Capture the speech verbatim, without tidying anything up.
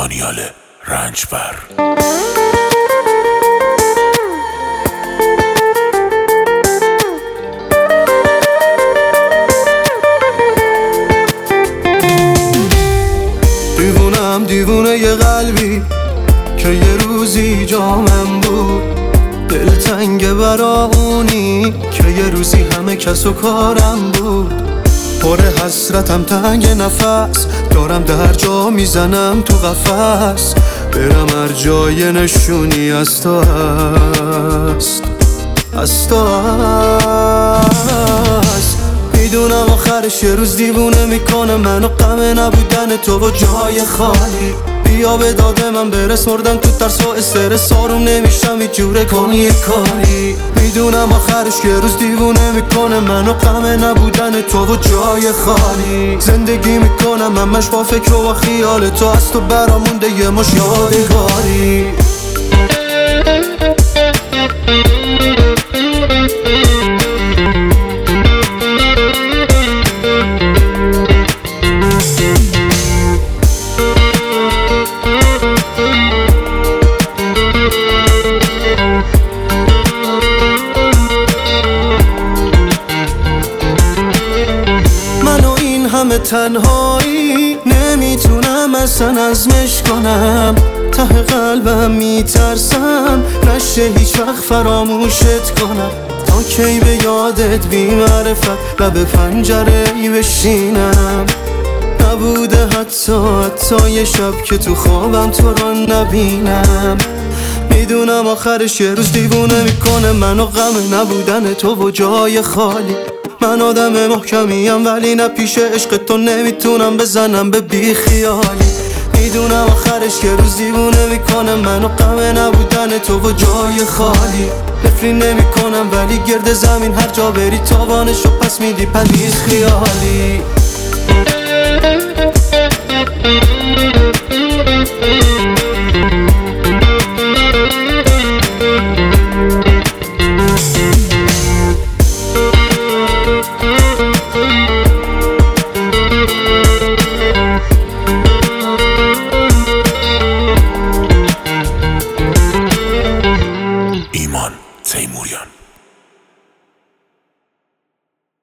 دانیال رنجبر. دیوونم دیوونه یه قلبی که یه روزی جامم بود، دلتنگ برا اونی که یه روزی همه کس و کارم بود. پر حسرتم تنگ نفس دارم در جا میزنم تو قفس، برم هر جای نشونی از تو هست، از تو هست. میدونم آخرش یه روز دیوونه میکنه منو غم نبودن تو و جای خالی. بیا به داد من برس، مردم تو ترس و استرس، آروم نمیشم هیچ جوره کنی یه کاری. میدونم آخرش یه روز دیوونه میکنه منو غم نبودن تو و جای خالی. زندگی میکنم همش با فکر و با خیال تو، از تو برامونده یه مش یادگاری. همه تنهایی نمیتونم اصلا عزمش کنم، ته قلبم میترسم نشه هیچ وقت فراموشت کنم. تا کی به یادت بی معرفت لب پنجره ای بشینم، نبوده حتی حتی یه شب که تو خوابم تو رو نبینم. میدونم آخرش یه روز دیوونه میکنه منو غم نبودن تو و جای خالی. من آدم محکمیم ولی نه پیش عشق تو نمیتونم بزنم به بی خیالی. میدونم آخرش یه روز دیوونه میکنه منو غم نبودن تو و جای خالی. نفری نمیکنم ولی گرد زمین هر جا بری تاوانشو پس میدی پلیس خیالی.